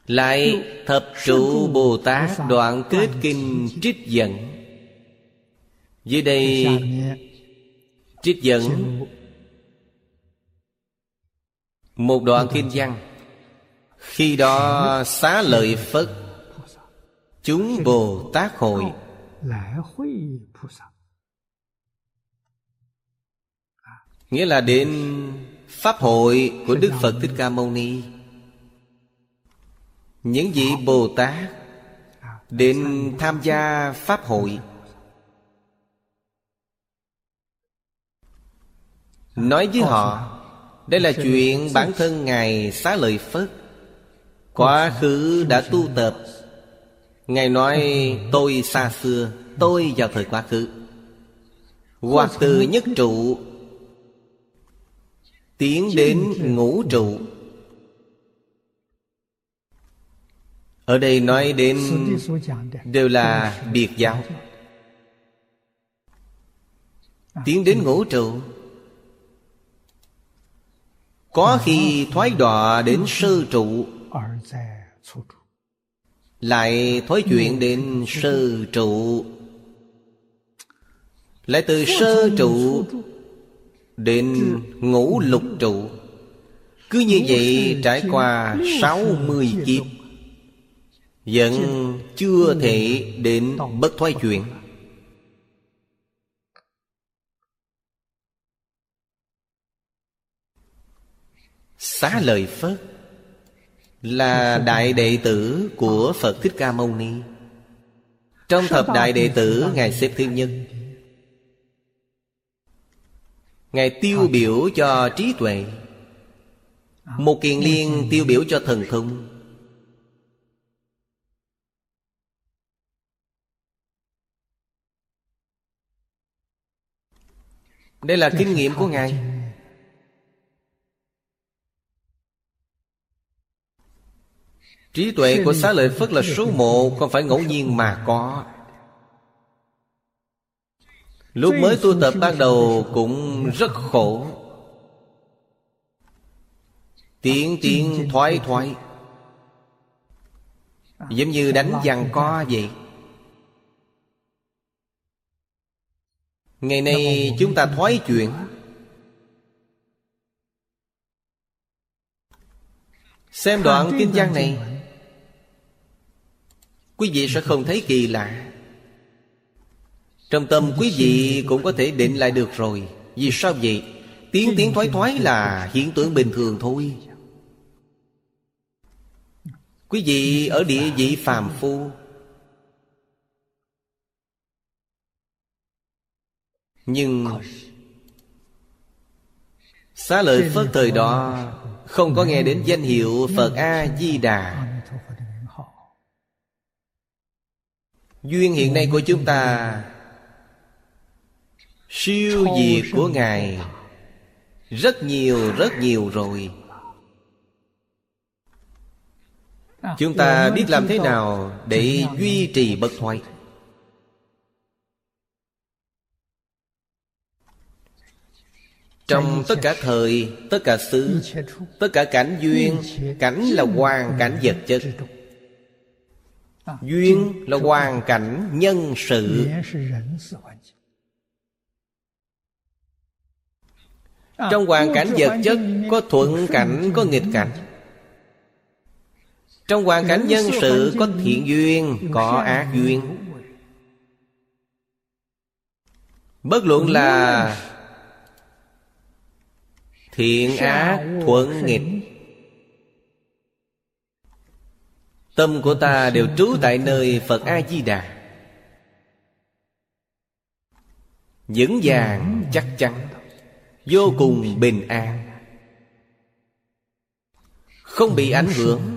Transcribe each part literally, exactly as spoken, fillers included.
Lại Thập trụ Bồ Tát đoạn kết kinh trích dẫn. Dưới đây trích dẫn một đoạn kinh văn. Khi đó Xá Lợi Phất chúng Bồ Tát hội. Nghĩa là đến Pháp hội của Đức Phật Thích Ca Mâu Ni. Những vị Bồ Tát đến tham gia Pháp hội, nói với họ đây là chuyện bản thân Ngài Xá Lợi Phất quá khứ đã tu tập. Ngài nói tôi xa xưa, tôi vào thời quá khứ, hoặc từ nhất trụ tiến đến ngũ trụ. Ở đây nói đến đều là biệt giáo. Tiến đến ngũ trụ, có khi thoái đọa đến sơ trụ, lại thoái chuyển đến sơ trụ, lại từ sơ trụ đến ngũ lục trụ. Cứ như vậy trải qua sáu mươi kiếp, vẫn chưa thể đến bất thoái chuyển. Xá Lợi Phất là đại đệ tử của Phật Thích Ca Mâu Ni. Trong thập đại đệ tử, Ngài xếp thứ nhất. Ngài tiêu biểu cho trí tuệ, Một Kiền Liên tiêu biểu cho thần thông. Đây là kinh nghiệm của Ngài. Trí tuệ của Xá Lợi Phất là số một, không phải ngẫu nhiên mà có. Lúc mới tu tập ban đầu cũng rất khổ, tiến tiến thoái thoái, giống như đánh giằng co vậy. Ngày nay chúng ta thoái chuyển. Xem đoạn kinh văn này, quý vị sẽ không thấy kỳ lạ. Trong tâm quý vị cũng có thể định lại được rồi. Vì sao vậy? Tiến tiến thoái thoái là hiện tượng bình thường thôi. Quý vị ở địa vị phàm phu, nhưng Xá Lợi Phất thời đó không có nghe đến danh hiệu Phật A-di-đà. Duyên hiện nay của chúng ta, siêu việt của Ngài rất nhiều rất nhiều rồi. Chúng ta biết làm thế nào để duy trì bất thoái. Trong tất cả thời, tất cả xứ, tất cả cảnh duyên. Cảnh là hoàn cảnh vật chất, duyên là hoàn cảnh nhân sự. Trong hoàn cảnh vật chất có thuận cảnh, có nghịch cảnh. Trong hoàn cảnh nhân sự có thiện duyên, có ác duyên. Bất luận là thiện ác, thuận nghịch, tâm của ta đều trú tại nơi Phật A-di-đà, vững vàng chắc chắn, vô cùng bình an, không bị ảnh hưởng.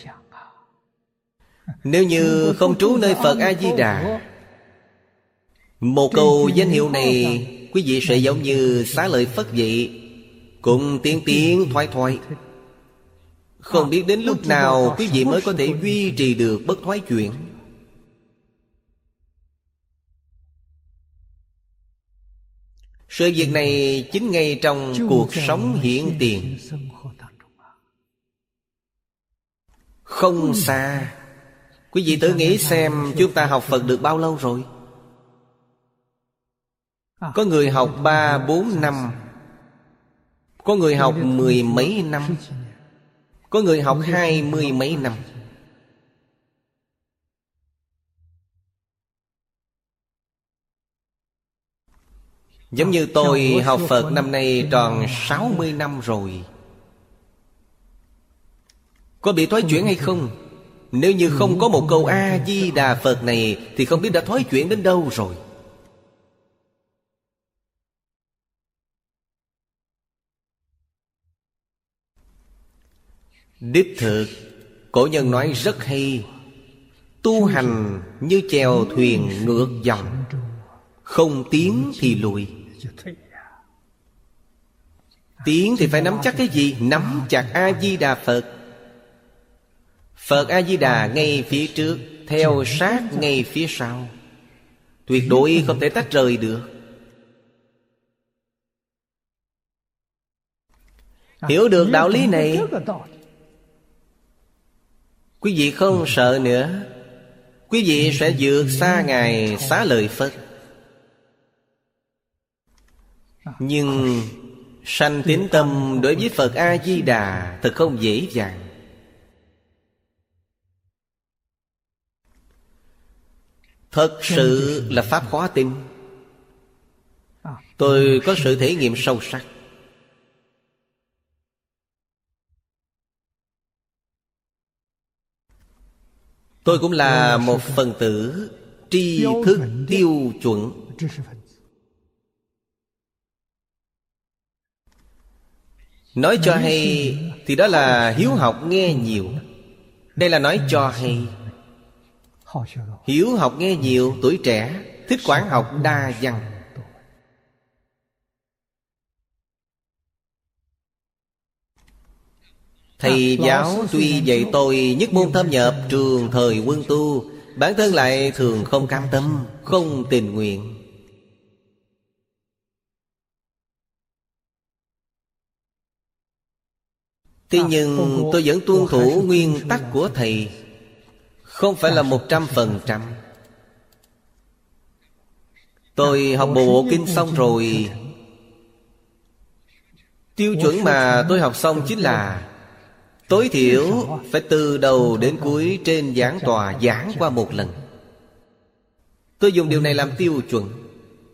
Nếu như không trú nơi Phật A-di-đà, một câu danh hiệu này quý vị sẽ giống như Xá Lợi Phất vậy, cũng tiến tiến thoái thoái. Không biết đến lúc nào quý vị mới có thể duy trì được bất thoái chuyển. Sự việc này chính ngay trong cuộc sống hiện tiền. không xa. Quý vị tự nghĩ xem chúng ta học Phật được bao lâu rồi? Có người học ba, bốn năm, có người học mười mấy năm, có người học hai mươi mấy năm. Giống như tôi học Phật năm nay tròn sáu mươi năm rồi. Có bị thoái chuyển hay không? Nếu như không có một câu A-di-đà Phật này thì không biết đã thoái chuyển đến đâu rồi. Đích thực, cổ nhân nói rất hay: tu hành như chèo thuyền ngược dòng, không tiến thì lùi. Tiến thì phải nắm chắc cái gì? Nắm chặt A-di-đà Phật. Phật A-di-đà ngay phía trước, theo sát ngay phía sau, tuyệt đối không thể tách rời được. Hiểu được đạo lý này, quý vị không sợ nữa. Quý vị sẽ vượt xa Ngài Xá Lợi Phất. Nhưng sanh tín tâm đối với Phật A-di-đà thật không dễ dàng. Thật sự là pháp khó tin. Tôi có sự thể nghiệm sâu sắc. Tôi cũng là một phần tử tri thức tiêu chuẩn. Nói cho hay thì đó là hiếu học nghe nhiều. Đây là nói cho hay. Hiếu học nghe nhiều, tuổi trẻ, thích quán học đa văn. Thầy giáo tuy dạy tôi nhất môn thâm nhập trường thời quân tu, bản thân lại thường không cam tâm, không tình nguyện. Thế nhưng tôi vẫn tuân thủ nguyên tắc của thầy, không phải là một trăm phần trăm. Tôi học bộ bộ kinh xong rồi, tiêu chuẩn mà tôi học xong chính là tối thiểu phải từ đầu đến cuối trên giảng tòa giảng qua một lần. Tôi dùng điều này làm tiêu chuẩn.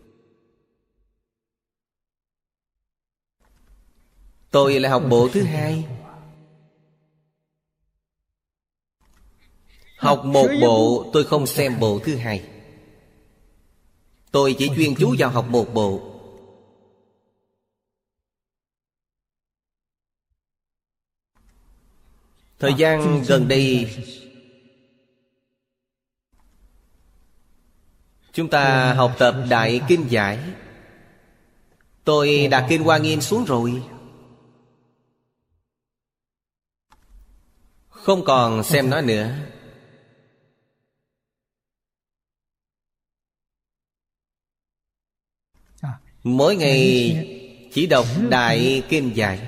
Tôi lại học bộ thứ hai. Học một bộ tôi không xem bộ thứ hai. Tôi chỉ chuyên chú vào học một bộ. Thời gian gần đây chúng ta học tập Đại Kinh Giải. Tôi đặt Kinh Hoa Nghiêm xuống rồi, không còn xem nó nữa. Mỗi ngày chỉ đọc Đại Kinh Giải.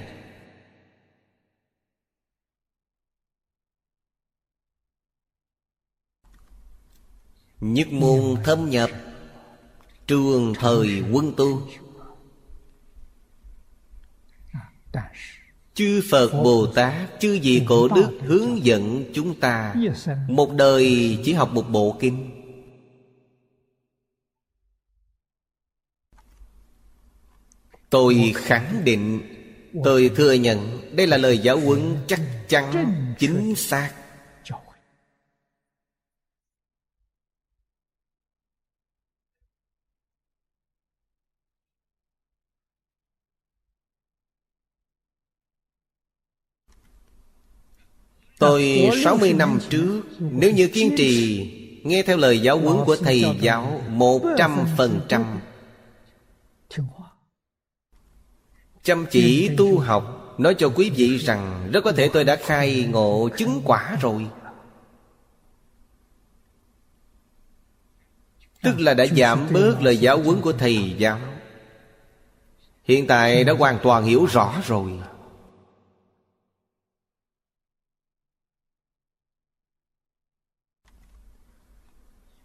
Nhất môn thâm nhập trường thời quân tu. Chư Phật Bồ Tát, chư vị cổ đức hướng dẫn chúng ta một đời chỉ học một bộ kinh. Tôi khẳng định, tôi thừa nhận đây là lời giáo huấn chắc chắn, chính xác. Tôi sáu mươi năm trước, nếu như kiên trì nghe theo lời giáo huấn của thầy giáo một trăm phần trăm, chăm chỉ tu học, nói cho quý vị rằng rất có thể tôi đã khai ngộ chứng quả rồi. Tức là đã giảm bớt lời giáo huấn của thầy giáo. Hiện tại đã hoàn toàn hiểu rõ rồi.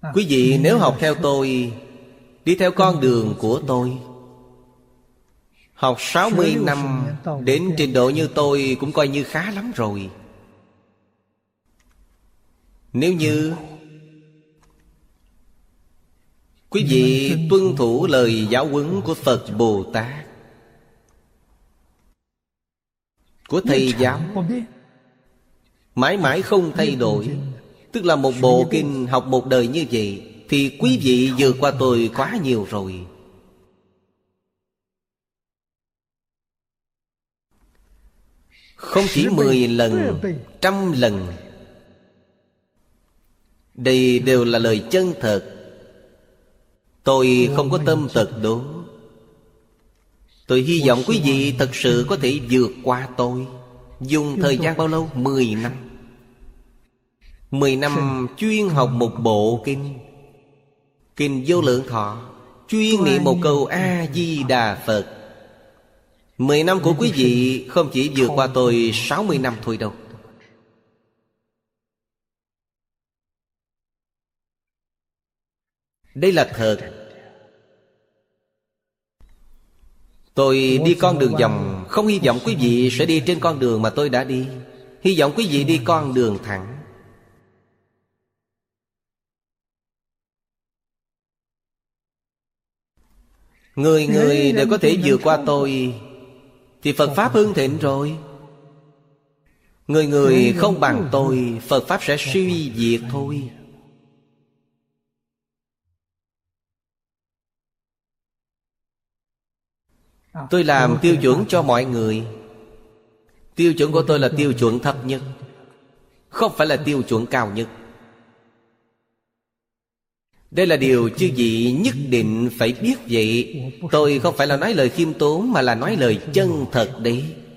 Quý vị nếu học theo tôi, đi theo con đường của tôi, học sáu mươi năm, đến trình độ như tôi cũng coi như khá lắm rồi. Nếu như quý vị tuân thủ lời giáo huấn của Phật Bồ Tát, của Thầy giáo, mãi mãi không thay đổi, tức là một bộ kinh học một đời như vậy, thì quý vị vượt qua tôi quá nhiều rồi. Không chỉ mười lần, trăm lần. Đây đều là lời chân thật. Tôi không có tâm tật đố. Tôi hy vọng quý vị thật sự có thể vượt qua tôi. Dùng thời gian bao lâu? Mười năm. Mười năm chuyên học một bộ kinh, Kinh Vô Lượng Thọ, chuyên niệm một câu A-di-đà Phật. Mười năm của quý vị không chỉ vượt qua tôi sáu mươi năm thôi đâu. Đây là thật. Tôi đi con đường vòng, không hy vọng quý vị sẽ đi trên con đường mà tôi đã đi. Hy vọng quý vị đi con đường thẳng. Người người đều có thể vượt qua tôi, thì Phật Pháp hưng thịnh rồi. Người người không bằng tôi, Phật Pháp sẽ suy diệt thôi. Tôi làm tiêu chuẩn cho mọi người. Tiêu chuẩn của tôi là tiêu chuẩn thấp nhất, không phải là tiêu chuẩn cao nhất. Đây là điều chư vị nhất định phải biết vậy. Tôi không phải là nói lời khiêm tốn, mà là nói lời chân thật đấy.